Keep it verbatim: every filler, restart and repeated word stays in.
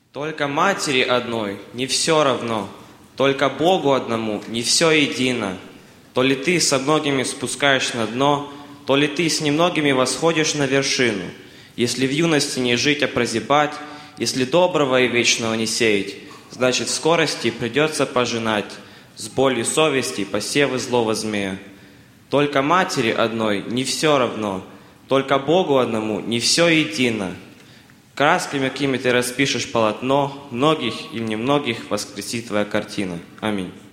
Только матери одной не все равно, только Богу одному не все едино. То ли ты со многими спускаешь на дно, то ли ты с немногими восходишь на вершину. Если в юности не жить, а прозябать, если доброго и вечного не сеять, значит в скорости придется пожинать с болью совести посевы злого змея. Только матери одной не все равно, только Богу одному не все едино. Красками, какими ты распишешь полотно, многих или немногих воскресит твоя картина. Аминь.